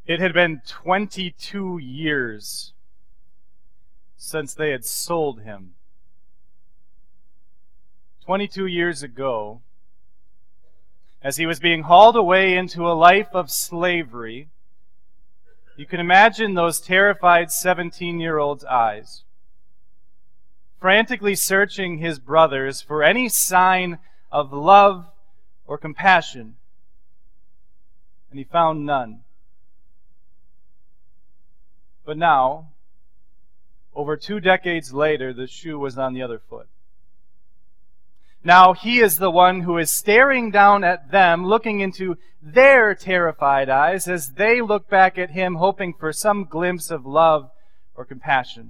It had been 22 years since they had sold him. 22 years ago, as he was being hauled away into a life of slavery, you can imagine those terrified 17-year-old's eyes, frantically searching his brothers for any sign of love or compassion, and he found none. But now, over 2 decades later, the shoe was on the other foot. Now he is the one who is staring down at them, looking into their terrified eyes as they look back at him, hoping for some glimpse of love or compassion.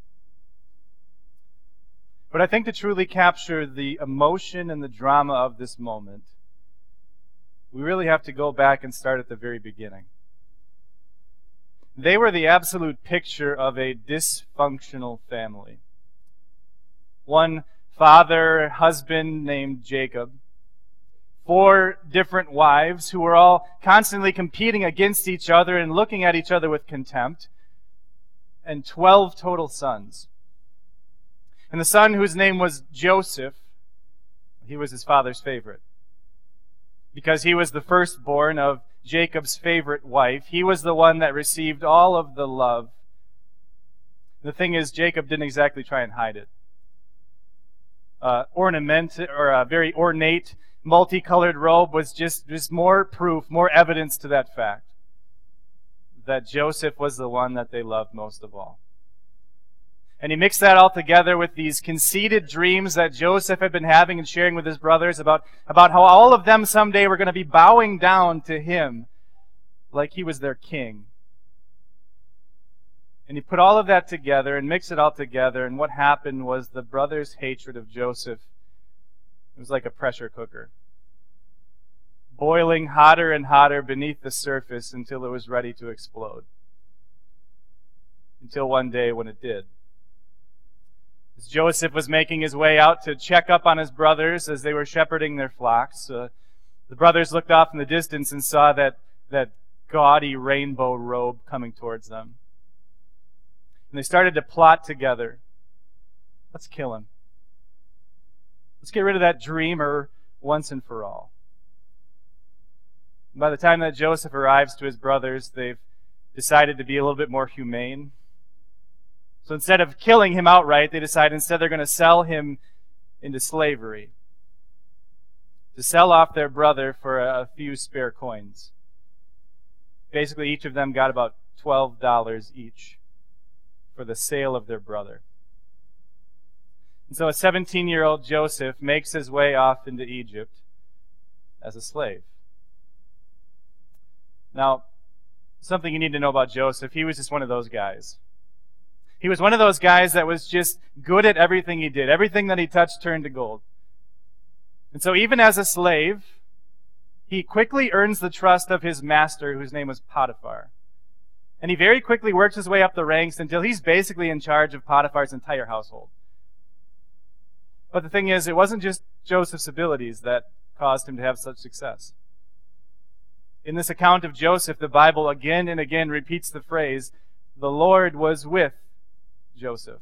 But I think to truly capture the emotion and the drama of this moment, we really have to go back and start at the very beginning. They were the absolute picture of a dysfunctional family. One father, husband named Jacob, 4 different wives who were all constantly competing against each other and looking at each other with contempt, and 12 total sons. And the son whose name was Joseph, he was his father's favorite, because he was the firstborn of Jacob's favorite wife. He was the one that received all of the love. The thing is, Jacob didn't exactly try and hide it. A very ornate, multicolored robe was just more proof, more evidence to that fact, that Joseph was the one that they loved most of all. And he mixed that all together with these conceited dreams that Joseph had been having and sharing with his brothers about how all of them someday were going to be bowing down to him like he was their king. And he put all of that together and mixed it all together, and what happened was the brothers' hatred of Joseph, it was like a pressure cooker, boiling hotter and hotter beneath the surface until it was ready to explode. Until one day when it did. As Joseph was making his way out to check up on his brothers as they were shepherding their flocks, the brothers looked off in the distance and saw that gaudy rainbow robe coming towards them. And they started to plot together. Let's kill him. Let's get rid of that dreamer once and for all. And by the time that Joseph arrives to his brothers, they've decided to be a little bit more humane. So instead of killing him outright, they decide instead they're going to sell him into slavery. To sell off their brother for a few spare coins. Basically, each of them got about $12 each for the sale of their brother. And so a 17-year-old Joseph makes his way off into Egypt as a slave. Now, something you need to know about Joseph, he was just one of those guys. He was one of those guys that was just good at everything he did. Everything that he touched turned to gold. And so even as a slave, he quickly earns the trust of his master, whose name was Potiphar. And he very quickly works his way up the ranks until he's basically in charge of Potiphar's entire household. But the thing is, it wasn't just Joseph's abilities that caused him to have such success. In this account of Joseph, the Bible again and again repeats the phrase, "The Lord was with Joseph."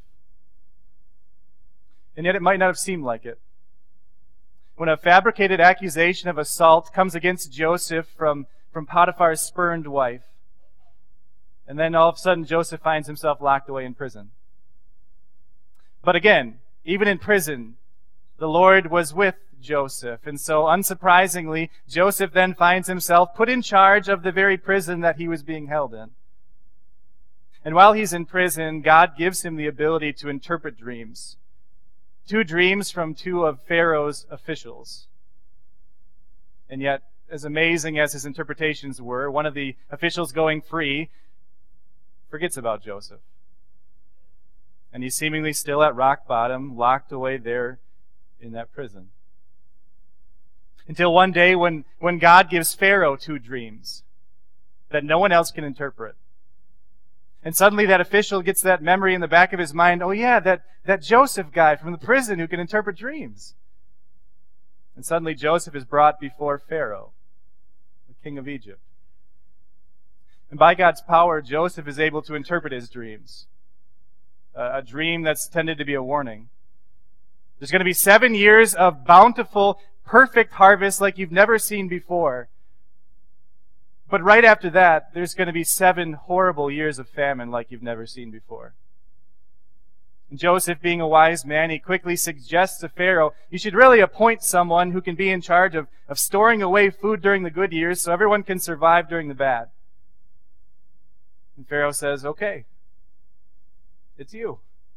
And yet it might not have seemed like it. When a fabricated accusation of assault comes against Joseph from Potiphar's spurned wife, and then all of a sudden Joseph finds himself locked away in prison. But again, even in prison, the Lord was with Joseph. And so, unsurprisingly, Joseph then finds himself put in charge of the very prison that he was being held in. And while he's in prison, God gives him the ability to interpret dreams. 2 dreams from 2 of Pharaoh's officials. And yet, as amazing as his interpretations were, one of the officials going free forgets about Joseph. And he's seemingly still at rock bottom, locked away there in that prison. Until one day when God gives Pharaoh 2 dreams that no one else can interpret. And suddenly that official gets that memory in the back of his mind, oh yeah, that Joseph guy from the prison who can interpret dreams. And suddenly Joseph is brought before Pharaoh, the king of Egypt. And by God's power, Joseph is able to interpret his dreams. A dream that's tended to be a warning. There's going to be 7 years of bountiful, perfect harvest like you've never seen before. But right after that, there's going to be 7 horrible years of famine like you've never seen before. And Joseph, being a wise man, he quickly suggests to Pharaoh, you should really appoint someone who can be in charge of storing away food during the good years so everyone can survive during the bad. And Pharaoh says, okay, it's you.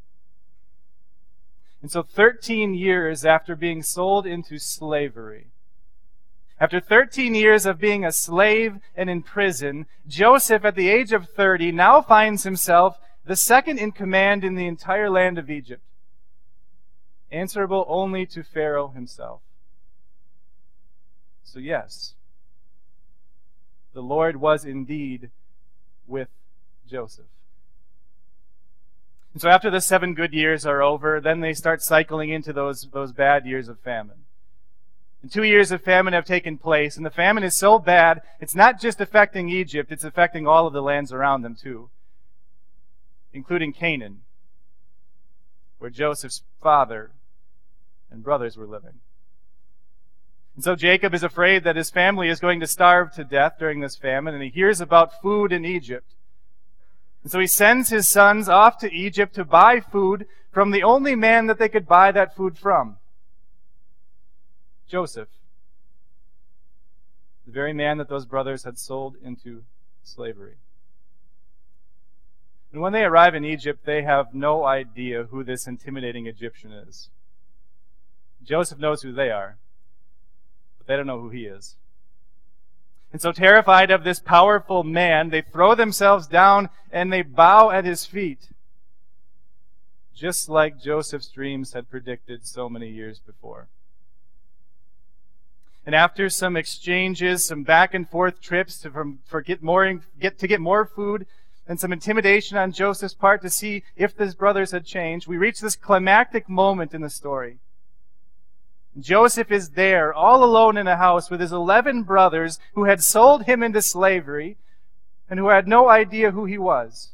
And so 13 years after being sold into slavery, after 13 years of being a slave and in prison, Joseph, at the age of 30, now finds himself the second in command in the entire land of Egypt, answerable only to Pharaoh himself. So yes, the Lord was indeed with Joseph. And so after the 7 good years are over, then they start cycling into those bad years of famine. And 2 years of famine have taken place, and the famine is so bad, it's not just affecting Egypt, it's affecting all of the lands around them too, including Canaan, where Joseph's father and brothers were living. And so Jacob is afraid that his family is going to starve to death during this famine, and he hears about food in Egypt. And so he sends his sons off to Egypt to buy food from the only man that they could buy that food from, Joseph, the very man that those brothers had sold into slavery. And when they arrive in Egypt, they have no idea who this intimidating Egyptian is. Joseph knows who they are, but they don't know who he is. And so terrified of this powerful man, they throw themselves down and they bow at his feet, just like Joseph's dreams had predicted so many years before. And after some exchanges, some back and forth trips to get more food, and some intimidation on Joseph's part to see if his brothers had changed, we reach this climactic moment in the story. Joseph is there, all alone in a house with his 11 brothers who had sold him into slavery and who had no idea who he was.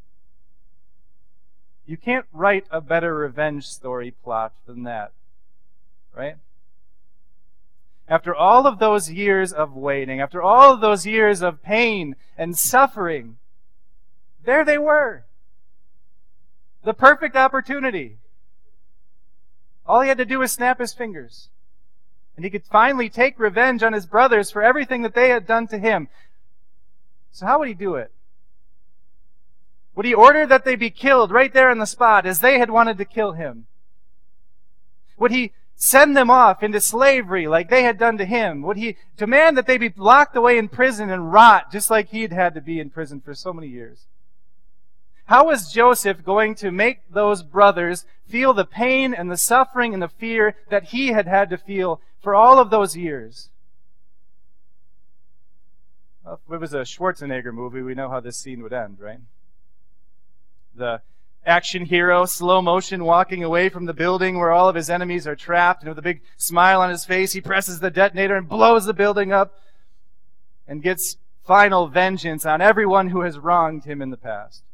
You can't write a better revenge story plot than that, right? After all of those years of waiting, after all of those years of pain and suffering, there they were. The perfect opportunity. All he had to do was snap his fingers. And he could finally take revenge on his brothers for everything that they had done to him. So how would he do it? Would he order that they be killed right there on the spot as they had wanted to kill him? Would he send them off into slavery like they had done to him? Would he demand that they be locked away in prison and rot just like he'd had to be in prison for so many years? How was Joseph going to make those brothers feel the pain and the suffering and the fear that he had had to feel for all of those years? Well, if it was a Schwarzenegger movie, we know how this scene would end, right? The action hero, slow motion, walking away from the building where all of his enemies are trapped, and with a big smile on his face, he presses the detonator and blows the building up and gets final vengeance on everyone who has wronged him in the past.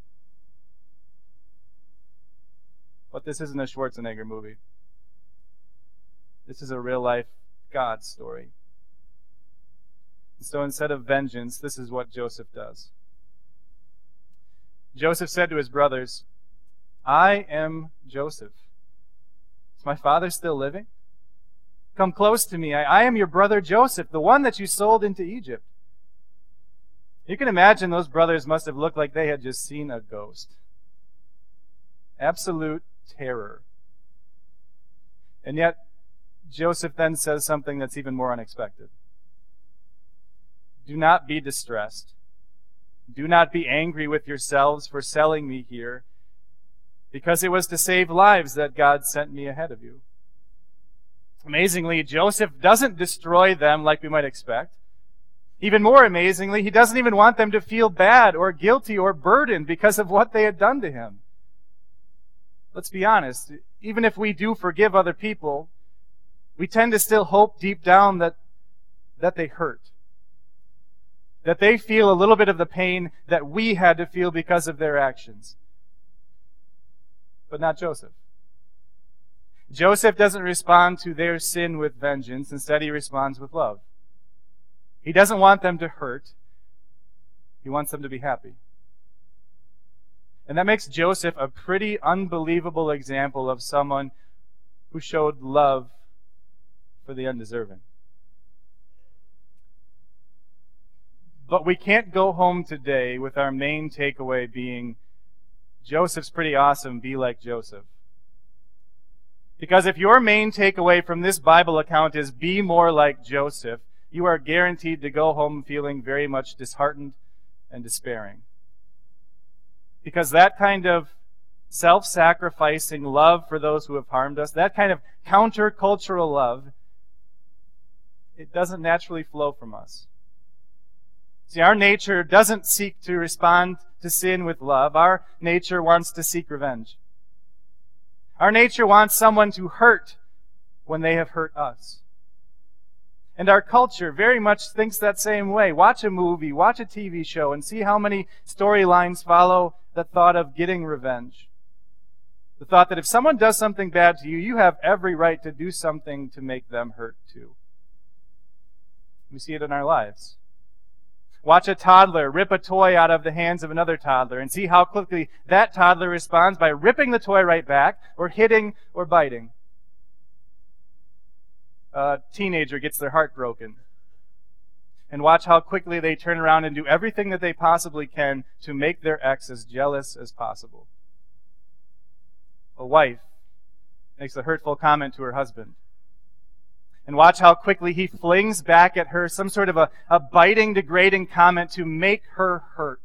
But this isn't a Schwarzenegger movie. This is a real-life God story. So instead of vengeance, this is what Joseph does. Joseph said to his brothers, I am Joseph. Is my father still living? Come close to me. I am your brother Joseph, the one that you sold into Egypt. You can imagine those brothers must have looked like they had just seen a ghost. Absolute terror. And yet, Joseph then says something that's even more unexpected. Do not be distressed. Do not be angry with yourselves for selling me here, because it was to save lives that God sent me ahead of you. Amazingly, Joseph doesn't destroy them like we might expect. Even more amazingly, he doesn't even want them to feel bad or guilty or burdened because of what they had done to him. Let's be honest, even if we do forgive other people, we tend to still hope deep down that they hurt. that they feel a little bit of the pain that we had to feel because of their actions. But not Joseph. Joseph doesn't respond to their sin with vengeance. Instead, he responds with love. He doesn't want them to hurt. He wants them to be happy. And that makes Joseph a pretty unbelievable example of someone who showed love for the undeserving. But we can't go home today with our main takeaway being, Joseph's pretty awesome, be like Joseph. Because if your main takeaway from this Bible account is be more like Joseph, you are guaranteed to go home feeling very much disheartened and despairing. Because that kind of self-sacrificing love for those who have harmed us, that kind of counter-cultural love, it doesn't naturally flow from us. See, our nature doesn't seek to respond to sin with love. Our nature wants to seek revenge. Our nature wants someone to hurt when they have hurt us. And our culture very much thinks that same way. Watch a movie, watch a TV show, and see how many storylines follow the thought of getting revenge. The thought that if someone does something bad to you, you have every right to do something to make them hurt too. We see it in our lives. Watch a toddler rip a toy out of the hands of another toddler and see how quickly that toddler responds by ripping the toy right back or hitting or biting. A teenager gets their heart broken. And watch how quickly they turn around and do everything that they possibly can to make their ex as jealous as possible. A wife makes a hurtful comment to her husband. And watch how quickly he flings back at her some sort of a biting, degrading comment to make her hurt.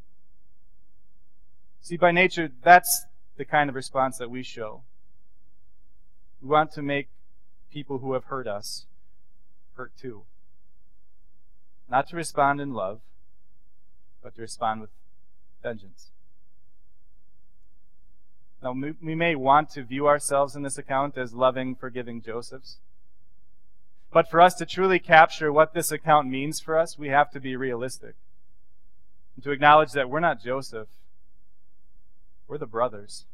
See, by nature, that's the kind of response that we show. We want to make people who have hurt us hurt too. Not to respond in love, but to respond with vengeance. Now, we may want to view ourselves in this account as loving, forgiving Josephs. But for us to truly capture what this account means for us, we have to be realistic. And to acknowledge that we're not Joseph. We're the brothers.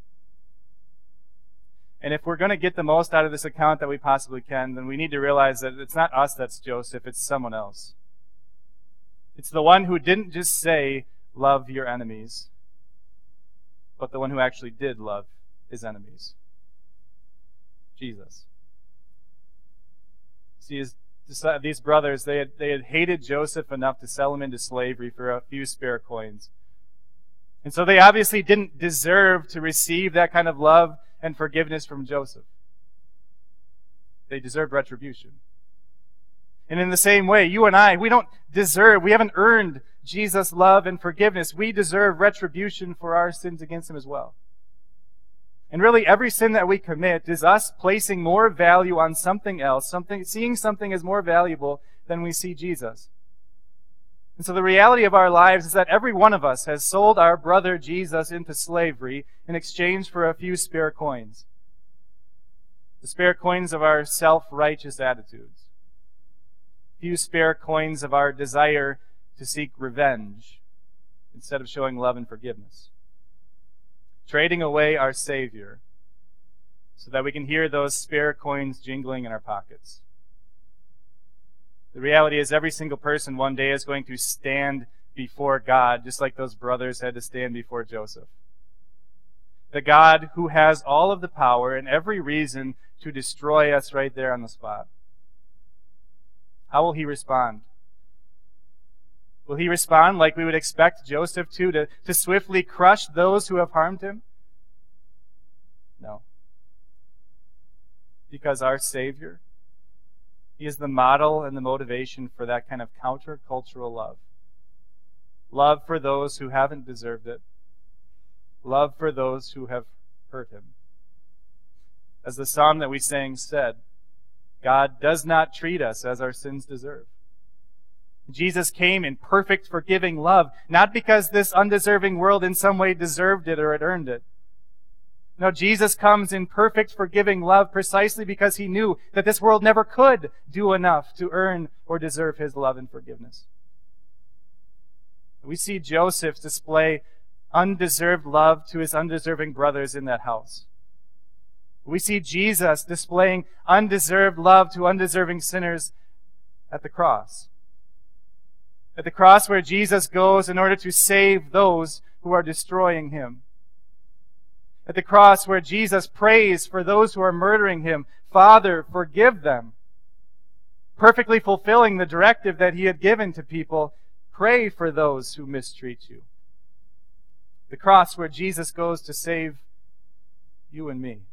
And if we're going to get the most out of this account that we possibly can, then we need to realize that it's not us that's Joseph, it's someone else. It's the one who didn't just say, love your enemies, but the one who actually did love his enemies. Jesus. See, these brothers, they had hated Joseph enough to sell him into slavery for a few spare coins. And so they obviously didn't deserve to receive that kind of love and forgiveness from Joseph. They deserved retribution. And in the same way, you and I, we haven't earned Jesus' love and forgiveness. We deserve retribution for our sins against him as well. And really, every sin that we commit is us placing more value on something else, seeing something as more valuable than we see Jesus. And so the reality of our lives is that every one of us has sold our brother Jesus into slavery in exchange for a few spare coins. The spare coins of our self-righteous attitudes. A few spare coins of our desire to seek revenge instead of showing love and forgiveness. Trading away our Savior so that we can hear those spare coins jingling in our pockets. The reality is every single person one day is going to stand before God, just like those brothers had to stand before Joseph. The God who has all of the power and every reason to destroy us right there on the spot. How will he respond? Will he respond like we would expect Joseph to swiftly crush those who have harmed him? No. Because our Savior, he is the model and the motivation for that kind of counter-cultural love. Love for those who haven't deserved it. Love for those who have hurt him. As the psalm that we sang said, God does not treat us as our sins deserve. Jesus came in perfect forgiving love, not because this undeserving world in some way deserved it or had earned it. No, Jesus comes in perfect forgiving love precisely because he knew that this world never could do enough to earn or deserve his love and forgiveness. We see Joseph display undeserved love to his undeserving brothers in that house. We see Jesus displaying undeserved love to undeserving sinners at the cross. At the cross where Jesus goes in order to save those who are destroying him. At the cross where Jesus prays for those who are murdering him, Father, forgive them. Perfectly fulfilling the directive that he had given to people, pray for those who mistreat you. The cross where Jesus goes to save you and me.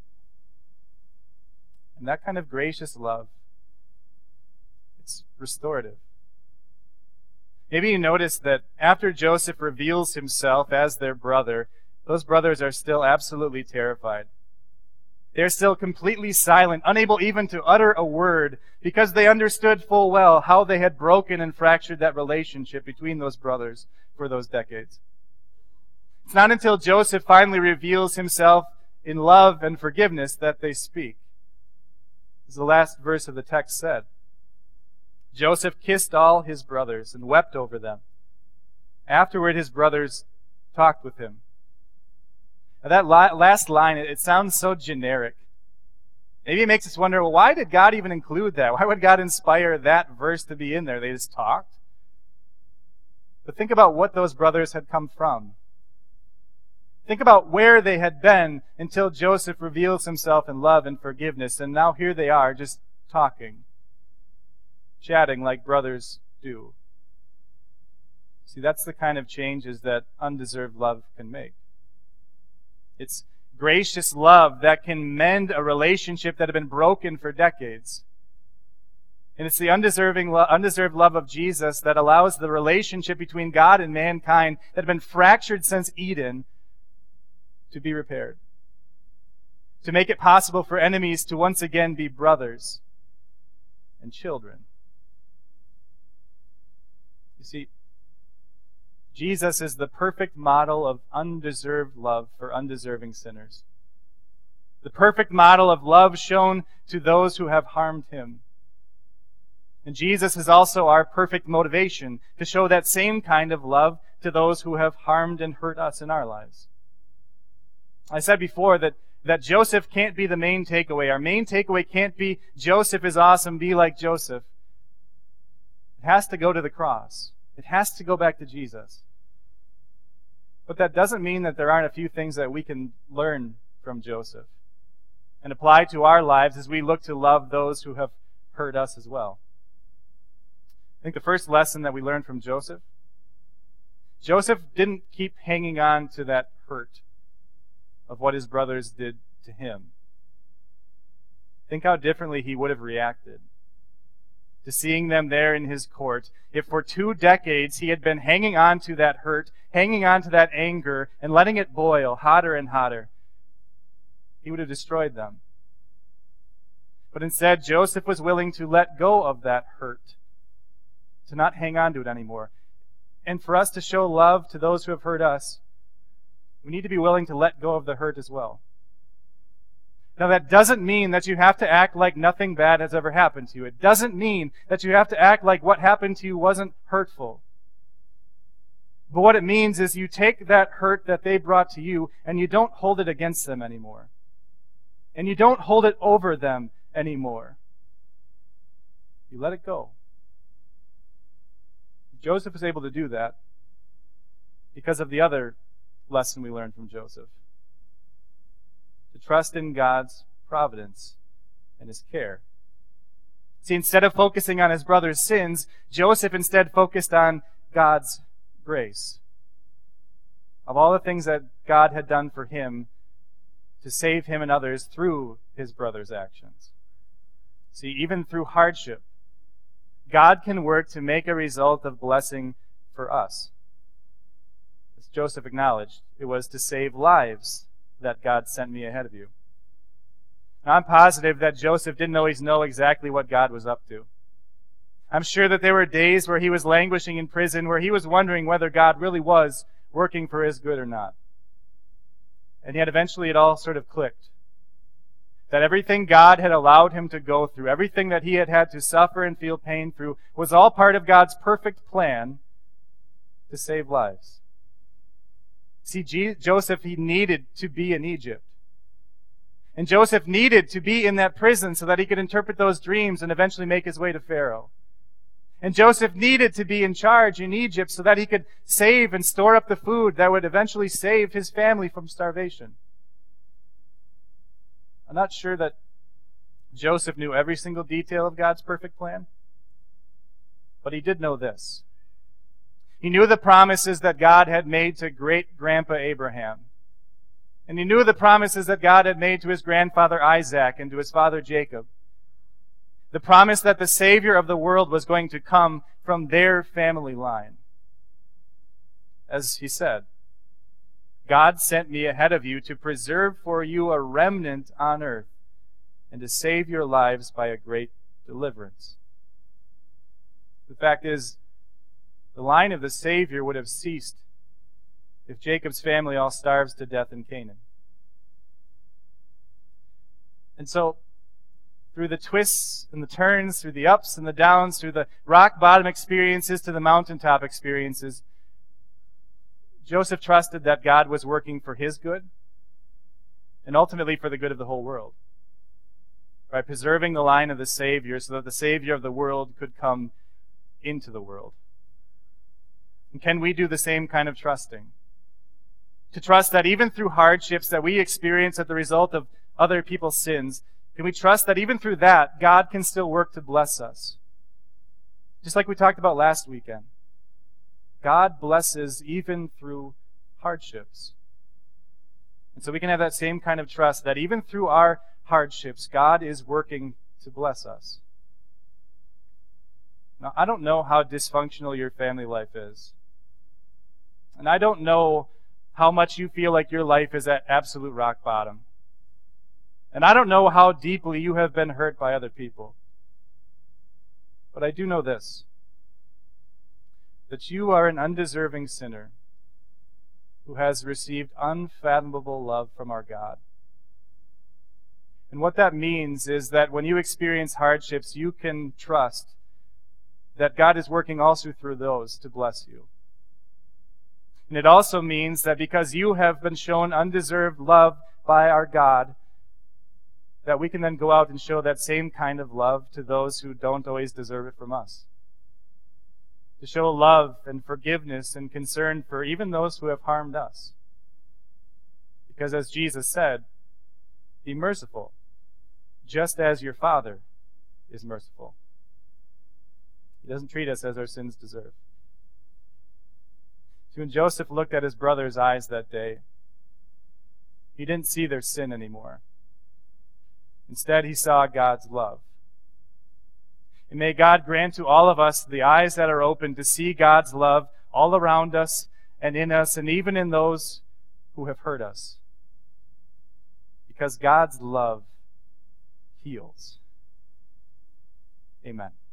And that kind of gracious love, it's restorative. Maybe you notice that after Joseph reveals himself as their brother, those brothers are still absolutely terrified. They're still completely silent, unable even to utter a word, because they understood full well how they had broken and fractured that relationship between those brothers for those decades. It's not until Joseph finally reveals himself in love and forgiveness that they speak. As the last verse of the text said, Joseph kissed all his brothers and wept over them. Afterward, his brothers talked with him. Now that last line, it sounds so generic. Maybe it makes us wonder, well, why did God even include that? Why would God inspire that verse to be in there? They just talked. But think about what those brothers had come from. Think about where they had been until Joseph reveals himself in love and forgiveness. And now here they are, just talking, chatting like brothers do. See, that's the kind of changes that undeserved love can make. It's gracious love that can mend a relationship that had been broken for decades. And it's the undeserved love of Jesus that allows the relationship between God and mankind that had been fractured since Eden to be repaired. To make it possible for enemies to once again be brothers and children. You see, Jesus is the perfect model of undeserved love for undeserving sinners. The perfect model of love shown to those who have harmed him. And Jesus is also our perfect motivation to show that same kind of love to those who have harmed and hurt us in our lives. I said before that Joseph can't be the main takeaway. Our main takeaway can't be Joseph is awesome, be like Joseph. It has to go to the cross. It has to go back to Jesus. But that doesn't mean that there aren't a few things that we can learn from Joseph and apply to our lives as we look to love those who have hurt us as well. I think the first lesson that we learned from Joseph didn't keep hanging on to that hurt of what his brothers did to him. Think how differently he would have reacted to seeing them there in his court if for 2 decades he had been hanging on to that hurt, hanging on to that anger, and letting it boil hotter and hotter. He would have destroyed them. But instead, Joseph was willing to let go of that hurt, to not hang on to it anymore. And for us to show love to those who have hurt us, we need to be willing to let go of the hurt as well. Now, that doesn't mean that you have to act like nothing bad has ever happened to you. It doesn't mean that you have to act like what happened to you wasn't hurtful. But what it means is you take that hurt that they brought to you and you don't hold it against them anymore. And you don't hold it over them anymore. You let it go. Joseph is able to do that because of the other lesson we learned from Joseph. To trust in God's providence and his care. See, instead of focusing on his brother's sins, Joseph instead focused on God's grace. Of all the things that God had done for him to save him and others through his brother's actions. See, even through hardship, God can work to make a result of blessing for us. As Joseph acknowledged, it was to save lives that God sent me ahead of you. Now, I'm positive that Joseph didn't always know exactly what God was up to. I'm sure that there were days where he was languishing in prison, where he was wondering whether God really was working for his good or not. And yet eventually it all sort of clicked. That everything God had allowed him to go through, everything that he had had to suffer and feel pain through, was all part of God's perfect plan to save lives. See, Joseph, he needed to be in Egypt. And Joseph needed to be in that prison so that he could interpret those dreams and eventually make his way to Pharaoh. And Joseph needed to be in charge in Egypt so that he could save and store up the food that would eventually save his family from starvation. I'm not sure that Joseph knew every single detail of God's perfect plan, but he did know this. He knew the promises that God had made to great-grandpa Abraham. And he knew the promises that God had made to his grandfather Isaac and to his father Jacob. The promise that the Savior of the world was going to come from their family line. As he said, God sent me ahead of you to preserve for you a remnant on earth and to save your lives by a great deliverance. The fact is, the line of the Savior would have ceased if Jacob's family all starves to death in Canaan. And so, through the twists and the turns, through the ups and the downs, through the rock bottom experiences to the mountaintop experiences, Joseph trusted that God was working for his good and ultimately for the good of the whole world, by preserving the line of the Savior so that the Savior of the world could come into the world. And can we do the same kind of trusting? To trust that even through hardships that we experience as the result of other people's sins, can we trust that even through that, God can still work to bless us? Just like we talked about last weekend. God blesses even through hardships. And so we can have that same kind of trust that even through our hardships, God is working to bless us. Now, I don't know how dysfunctional your family life is. And I don't know how much you feel like your life is at absolute rock bottom. And I don't know how deeply you have been hurt by other people. But I do know this, that you are an undeserving sinner who has received unfathomable love from our God. And what that means is that when you experience hardships, you can trust that God is working also through those to bless you. And it also means that because you have been shown undeserved love by our God, that we can then go out and show that same kind of love to those who don't always deserve it from us. To show love and forgiveness and concern for even those who have harmed us. Because as Jesus said, be merciful, just as your Father is merciful. He doesn't treat us as our sins deserve. So when Joseph looked at his brother's eyes that day, he didn't see their sin anymore. Instead, he saw God's love. And may God grant to all of us the eyes that are open to see God's love all around us and in us and even in those who have hurt us. Because God's love heals. Amen.